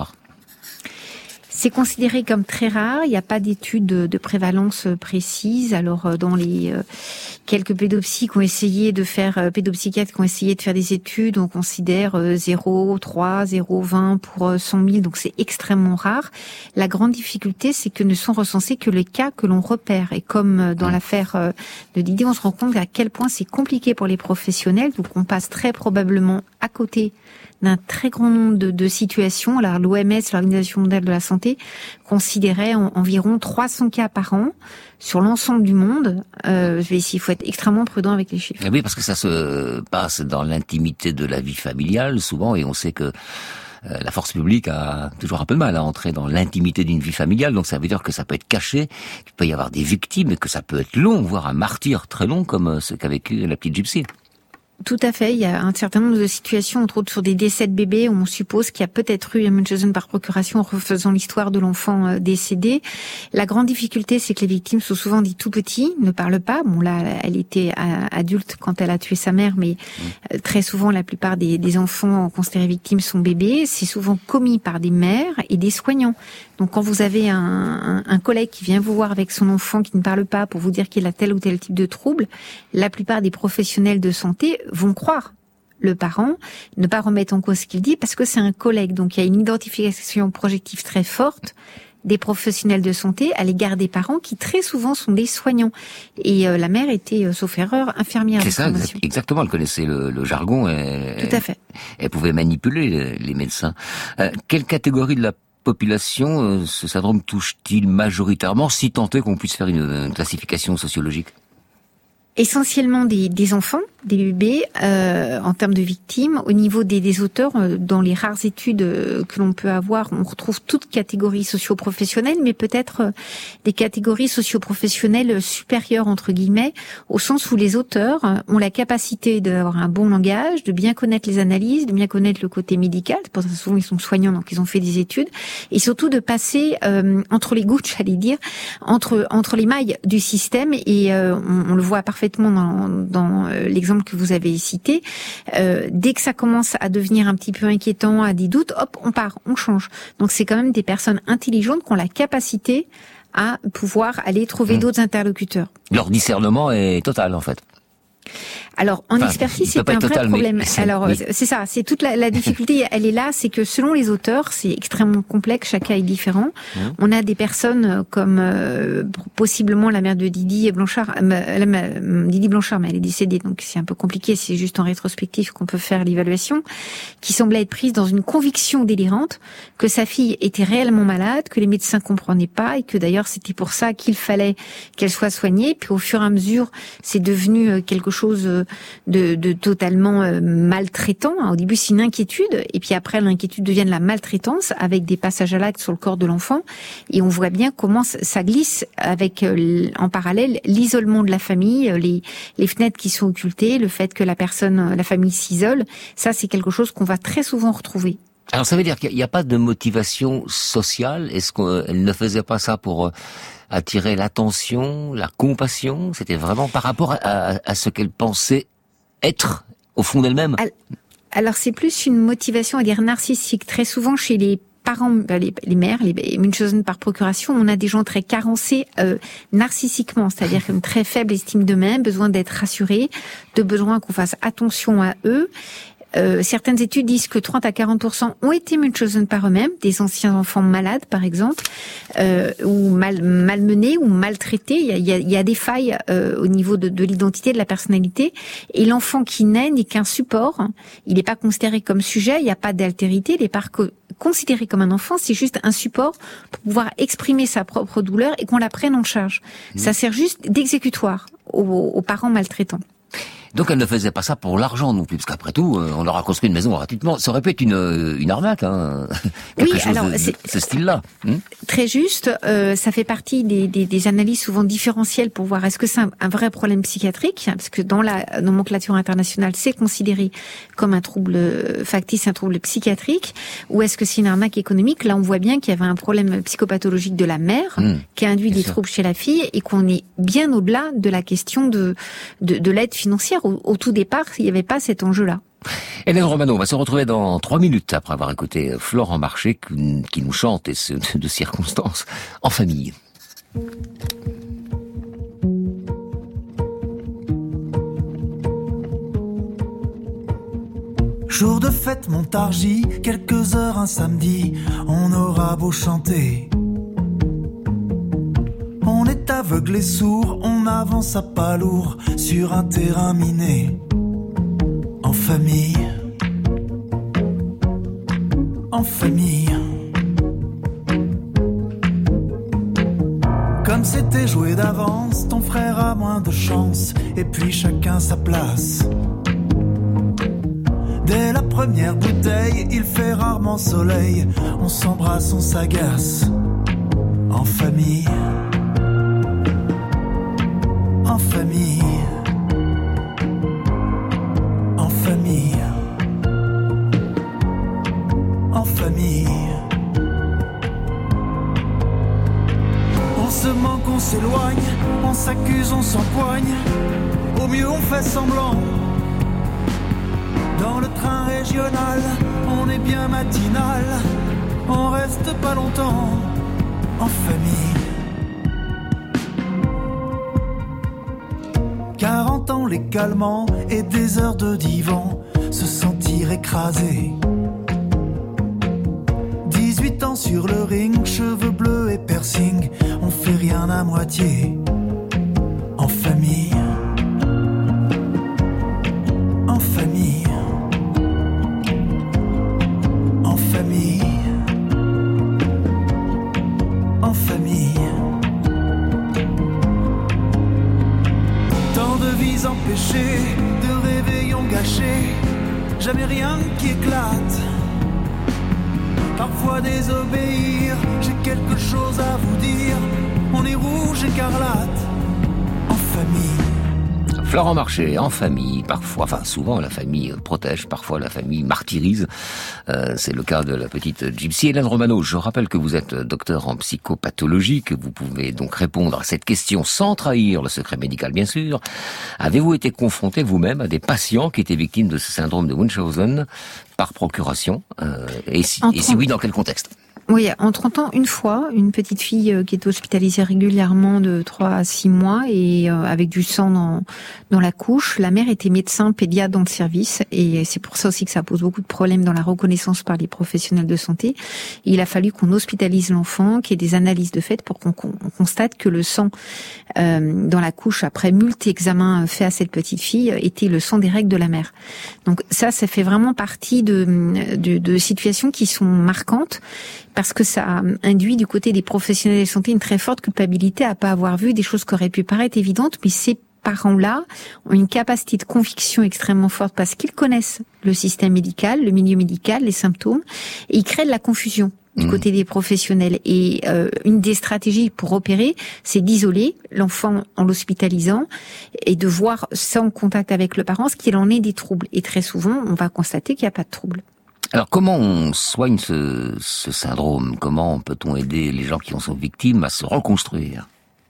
C'est considéré comme très rare. Il n'y a pas d'études de, de prévalence précise. Alors, dans les euh, quelques pédopsies qui ont essayé de faire, euh, pédopsychiatres qui ont essayé de faire des études, on considère euh, zéro virgule trois, zéro virgule vingt pour euh, cent mille. Donc, c'est extrêmement rare. La grande difficulté, c'est que ne sont recensés que les cas que l'on repère. Et comme euh, dans l'affaire euh, de Didier, on se rend compte à quel point c'est compliqué pour les professionnels. Donc, on passe très probablement à côté d'un très grand nombre de, de situations. Alors l'O M S, l'Organisation mondiale de la santé, considérait en, environ trois cents cas par an sur l'ensemble du monde. Euh, je vais essayer, il faut être extrêmement prudent avec les chiffres. Oui, parce que ça se passe dans l'intimité de la vie familiale souvent, et on sait que euh, la force publique a toujours un peu de mal à entrer dans l'intimité d'une vie familiale, donc ça veut dire que ça peut être caché, qu'il peut y avoir des victimes, et que ça peut être long, voire un martyre très long, comme ce qu'a vécu la petite Gypsy. Tout à fait. Il y a un certain nombre de situations, entre autres sur des décès de bébés, où on suppose qu'il y a peut-être eu un Munchausen par procuration en refaisant l'histoire de l'enfant décédé. La grande difficulté, c'est que les victimes sont souvent des tout petits, ne parlent pas. Bon, là, elle était adulte quand elle a tué sa mère, mais très souvent, la plupart des, des enfants considérés victimes sont bébés. C'est souvent commis par des mères et des soignants. Donc, quand vous avez un, un, un collègue qui vient vous voir avec son enfant qui ne parle pas pour vous dire qu'il a tel ou tel type de trouble, la plupart des professionnels de santé vont croire le parent, ne pas remettre en cause ce qu'il dit parce que c'est un collègue. Donc, il y a une identification projective très forte des professionnels de santé à l'égard des parents qui très souvent sont des soignants. Et euh, la mère était, euh, sauf erreur, infirmière. C'est ça, exact, exactement. Elle connaissait le, le jargon. Elle, Tout à fait. Elle, elle pouvait manipuler les, les médecins. Euh, quelle catégorie de la population euh, ce syndrome touche-t-il majoritairement, si tant est qu'on puisse faire une, une classification sociologique ? Essentiellement des, des enfants, des bébés, euh, en termes de victimes. Au niveau des, des auteurs, euh, dans les rares études euh, que l'on peut avoir, on retrouve toutes catégories socio-professionnelles, mais peut-être euh, des catégories socio-professionnelles supérieures, entre guillemets, au sens où les auteurs euh, ont la capacité d'avoir un bon langage, de bien connaître les analyses, de bien connaître le côté médical. C'est pour ça que souvent ils sont soignants, donc ils ont fait des études, et surtout de passer euh, entre les gouttes, j'allais dire, entre entre les mailles du système, et euh, on, on le voit parfaitement dans, dans euh, l'exemple que vous avez cité. Euh, dès que ça commence à devenir un petit peu inquiétant, à des doutes, hop, on part, on change. Donc c'est quand même des personnes intelligentes qui ont la capacité à pouvoir aller trouver mmh. d'autres interlocuteurs. Leur discernement est total, en fait. Alors, en enfin, expertise, c'est un vrai total, problème. C'est, Alors, oui. c'est ça, c'est toute la, la difficulté, elle est là, c'est que selon les auteurs, c'est extrêmement complexe, chaque cas est différent. Mmh. On a des personnes comme euh, possiblement la mère de Didi Blanchard, euh, la, la, Didi Blanchard, mais elle est décédée, donc c'est un peu compliqué, c'est juste en rétrospective qu'on peut faire l'évaluation, qui semblait être prise dans une conviction délirante que sa fille était réellement malade, que les médecins comprenaient pas, et que d'ailleurs c'était pour ça qu'il fallait qu'elle soit soignée. Puis au fur et à mesure, c'est devenu quelque chose de, de totalement euh, maltraitant. Au début, c'est une inquiétude, et puis après, l'inquiétude devient de la maltraitance avec des passages à l'acte sur le corps de l'enfant. Et on voit bien comment ça glisse avec, euh, en parallèle, l'isolement de la famille, les, les fenêtres qui sont occultées, le fait que la personne, la famille s'isole. Ça, c'est quelque chose qu'on va très souvent retrouver. Alors, ça veut dire qu'il n'y a pas de motivation sociale. Est-ce qu'elle ne faisait pas ça pour euh, attirer l'attention, la compassion? C'était vraiment par rapport à, à, à ce qu'elle pensait être au fond d'elle-même. Alors c'est plus une motivation à dire narcissique. Très souvent chez les parents, les, les mères, les Munchausen par procuration, on a des gens très carencés euh, narcissiquement, c'est-à-dire une très faible estime d'eux-mêmes, besoin d'être rassurés, de besoin qu'on fasse attention à eux. Euh, certaines études disent que trente à quarante pour cent ont été Munchausen par eux-mêmes, des anciens enfants malades par exemple, euh, ou mal, malmenés ou maltraités. Il y a, il y a, il y a des failles euh, au niveau de, de l'identité, de la personnalité. Et l'enfant qui naît n'est qu'un support. Il n'est pas considéré comme sujet, il n'y a pas d'altérité, il n'est pas considéré comme un enfant, c'est juste un support pour pouvoir exprimer sa propre douleur et qu'on la prenne en charge. Mmh. Ça sert juste d'exécutoire aux, aux parents maltraitants. Donc elle ne faisait pas ça pour l'argent non plus, parce qu'après tout, on leur a construit une maison gratuitement. Ça aurait pu être une, une arnaque, hein. Quelque oui, chose alors de, c'est de ce style-là. Hmm très juste. Euh, ça fait partie des, des, des analyses souvent différentielles pour voir est-ce que c'est un, un vrai problème psychiatrique, parce que dans la nomenclature internationale, c'est considéré comme un trouble factice, un trouble psychiatrique, ou est-ce que c'est une arnaque économique. Là, on voit bien qu'il y avait un problème psychopathologique de la mère mmh, qui a induit des sûr. troubles chez la fille, et qu'on est bien au-delà de la question de de, de l'aide financière. Au, au tout départ, il n'y avait pas cet enjeu-là. Hélène Romano va se retrouver dans trois minutes après avoir écouté Florent Marché qui nous chante, et ce de circonstances, En famille. Jour de fête Montargis, quelques heures un samedi, on aura beau chanter. On est aveugle et sourd, on avance à pas lourd sur un terrain miné. En famille, en famille. Comme c'était joué d'avance, ton frère a moins de chance, et puis chacun sa place. Dès la première bouteille, il fait rarement soleil, on s'embrasse, on s'agace. En famille, en famille, en famille, en famille. On se manque, on s'éloigne, on s'accuse, on s'empoigne. Au mieux on fait semblant. Dans le train régional, on est bien matinal, on reste pas longtemps en famille. quarante ans les calmants et des heures de divan, se sentir écrasé. dix-huit ans sur le ring, cheveux bleus et piercing, on fait rien à moitié. En famille, en famille. En famille, en famille. Tant de vies empêchées, de réveillons gâchés, jamais rien qui éclate. Parfois désobéir, j'ai quelque chose à vous dire, on est rouge écarlate. En famille. Florent Marché, en famille, parfois, enfin souvent la famille protège, parfois la famille martyrise. Euh, c'est le cas de la petite Gypsy. Hélène Romano, je rappelle que vous êtes docteur en psychopathologie, que vous pouvez donc répondre à cette question sans trahir le secret médical, bien sûr. Avez-vous été confronté vous-même à des patients qui étaient victimes de ce syndrome de Munchausen par procuration euh, et, si, et si oui, dans quel contexte ? Oui, en trente ans, une fois, une petite fille qui est hospitalisée régulièrement de trois à six mois et euh, avec du sang dans, dans la couche. La mère était médecin pédiatre dans le service et c'est pour ça aussi que ça pose beaucoup de problèmes dans la reconnaissance par les professionnels de santé. Et il a fallu qu'on hospitalise l'enfant, qu'il y ait des analyses de fait pour qu'on on constate que le sang euh, dans la couche, après multi examens faits à cette petite fille, était le sang des règles de la mère. Donc ça, ça fait vraiment partie de, de, de situations qui sont marquantes, parce que ça induit du côté des professionnels de santé une très forte culpabilité à pas avoir vu des choses qui auraient pu paraître évidentes, mais ces parents-là ont une capacité de conviction extrêmement forte parce qu'ils connaissent le système médical, le milieu médical, les symptômes, et ils créent de la confusion du mmh. côté des professionnels. Et euh, une des stratégies pour opérer, c'est d'isoler l'enfant en l'hospitalisant et de voir sans contact avec le parent ce qu'il en est des troubles. Et très souvent, on va constater qu'il n'y a pas de troubles. Alors comment on soigne ce, ce syndrome ? Comment peut-on aider les gens qui en sont victimes à se reconstruire ?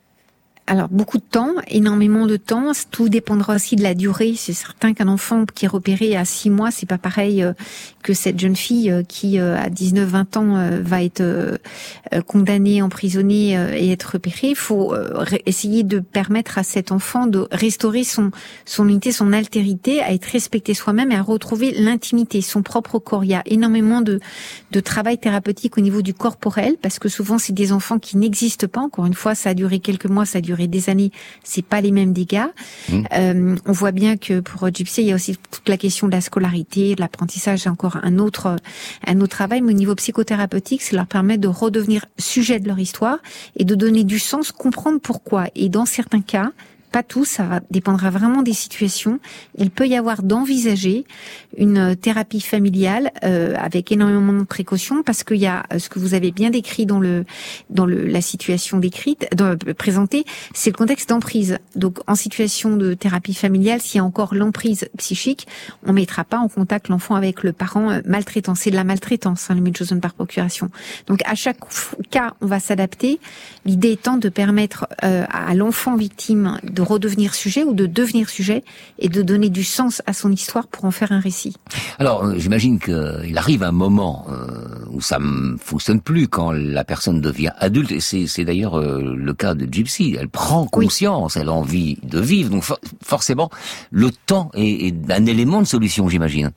Alors, beaucoup de temps, énormément de temps. Tout dépendra aussi de la durée. C'est certain qu'un enfant qui est repéré à six mois, c'est pas pareil que cette jeune fille qui, à dix-neuf vingt ans, va être condamnée, emprisonnée et être repérée. Il faut essayer de permettre à cet enfant de restaurer son, son unité, son altérité, à être respecté soi-même et à retrouver l'intimité, son propre corps. Il y a énormément de, de travail thérapeutique au niveau du corporel, parce que souvent, c'est des enfants qui n'existent pas. Encore une fois, ça a duré quelques mois, ça a duré des années, c'est pas les mêmes dégâts. Mmh. Euh, on voit bien que pour Gypsy, il y a aussi toute la question de la scolarité, de l'apprentissage, c'est encore un autre, un autre travail, mais au niveau psychothérapeutique, ça leur permet de redevenir sujet de leur histoire et de donner du sens, comprendre pourquoi. Et dans certains cas, pas tous, ça va, dépendra vraiment des situations. Il peut y avoir d'envisager une thérapie familiale euh, avec énormément de précautions, parce qu'il y a ce que vous avez bien décrit dans le dans le la situation décrite, dans, présentée, c'est le contexte d'emprise. Donc en situation de thérapie familiale, s'il y a encore l'emprise psychique, on mettra pas en contact l'enfant avec le parent maltraitant. C'est de la maltraitance, hein, le Munchausen par procuration. Donc à chaque cas, on va s'adapter. L'idée étant de permettre euh, à l'enfant victime de redevenir sujet ou de devenir sujet et de donner du sens à son histoire pour en faire un récit. Alors, euh, j'imagine qu'il arrive un moment euh, où ça ne fonctionne plus quand la personne devient adulte, et c'est, c'est d'ailleurs euh, le cas de Gypsy. Elle prend conscience, oui. Elle a envie de vivre, donc for- forcément, le temps est, est un élément de solution, j'imagine.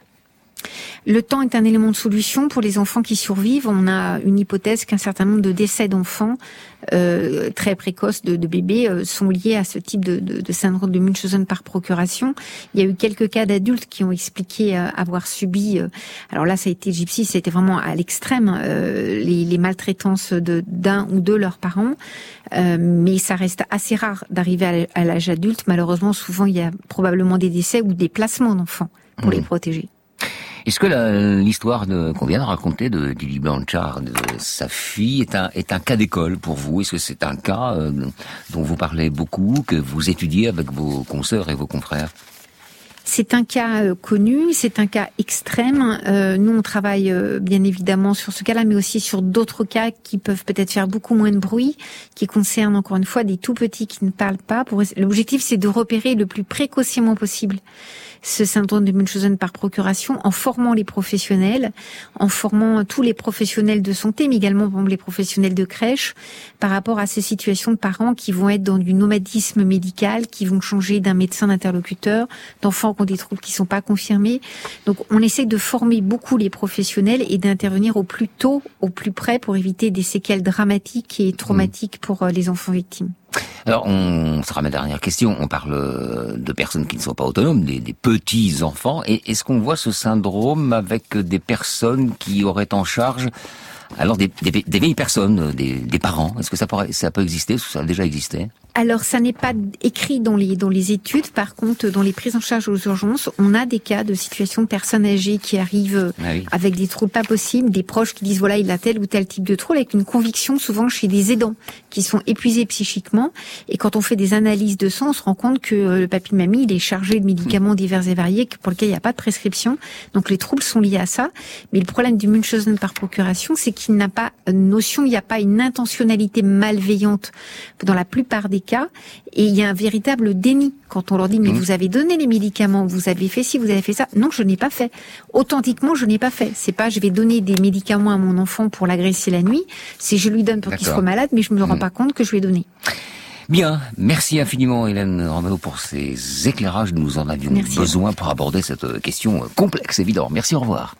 Le temps est un élément de solution pour les enfants qui survivent. On a une hypothèse qu'un certain nombre de décès d'enfants euh, très précoces, de, de bébés, euh, sont liés à ce type de, de, de syndrome de Munchausen par procuration. Il y a eu quelques cas d'adultes qui ont expliqué euh, avoir subi, euh, alors là ça a été Gypsy, c'était vraiment à l'extrême, euh, les, les maltraitances de, d'un ou de leurs parents, euh, mais ça reste assez rare d'arriver à l'âge adulte. Malheureusement, souvent il y a probablement des décès ou des placements d'enfants pour mmh. les protéger. Est-ce que la, l'histoire de, qu'on vient de raconter de Didi Blanchard, de sa fille, est un, est un cas d'école pour vous? Est-ce que c'est un cas euh, dont vous parlez beaucoup, que vous étudiez avec vos consoeurs et vos confrères? C'est un cas euh, connu, c'est un cas extrême. Euh, nous, on travaille euh, bien évidemment sur ce cas-là, mais aussi sur d'autres cas qui peuvent peut-être faire beaucoup moins de bruit, qui concernent encore une fois des tout petits qui ne parlent pas. Pour... L'objectif, c'est de repérer le plus précocement possible ce syndrome de Munchausen par procuration en formant les professionnels, en formant tous les professionnels de santé, mais également par exemple, les professionnels de crèche, par rapport à ces situations de parents qui vont être dans du nomadisme médical, qui vont changer d'un médecin d'interlocuteur, d'enfants qui ont des troubles qui ne sont pas confirmés. Donc on essaie de former beaucoup les professionnels et d'intervenir au plus tôt, au plus près, pour éviter des séquelles dramatiques et traumatiques pour les enfants victimes. Alors, on sera ma dernière question. On parle de personnes qui ne sont pas autonomes, des, des petits enfants. Et est-ce qu'on voit ce syndrome avec des personnes qui auraient en charge, alors des, des, des vieilles personnes, des, des parents? Est-ce que ça, pourrait, ça peut exister? Est-ce que ça a déjà existé? Alors, ça n'est pas écrit dans les dans les études. Par contre, dans les prises en charge aux urgences, on a des cas de situations de personnes âgées qui arrivent ah oui. avec des troubles pas possibles, des proches qui disent voilà, il a tel ou tel type de trouble, avec une conviction souvent chez des aidants qui sont épuisés psychiquement. Et quand on fait des analyses de sang, on se rend compte que le papy-mamie, il est chargé de médicaments divers et variés pour lesquels il n'y a pas de prescription. Donc les troubles sont liés à ça. Mais le problème du Munchausen par procuration, c'est qu'il n'a pas notion, il n'y a pas une intentionnalité malveillante dans la plupart des cas, et il y a un véritable déni quand on leur dit mais mmh. vous avez donné les médicaments, vous avez fait ci, vous avez fait ça. Non, je n'ai pas fait. Authentiquement, je n'ai pas fait. C'est pas je vais donner des médicaments à mon enfant pour l'agresser la nuit, c'est je lui donne pour D'accord. qu'il soit malade, mais je me rends mmh. pas compte que je lui ai donné. Bien, merci infiniment Hélène Romeo pour ces éclairages. Nous en avions merci. besoin pour aborder cette question complexe, évidemment. Merci, au revoir.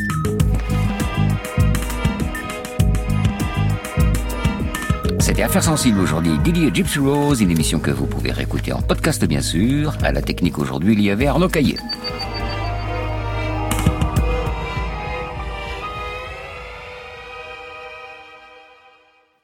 C'était Affaires sensibles aujourd'hui. Didi et Gypsy Rose, une émission que vous pouvez réécouter en podcast bien sûr. À la technique aujourd'hui, il y avait Arnaud Caillé.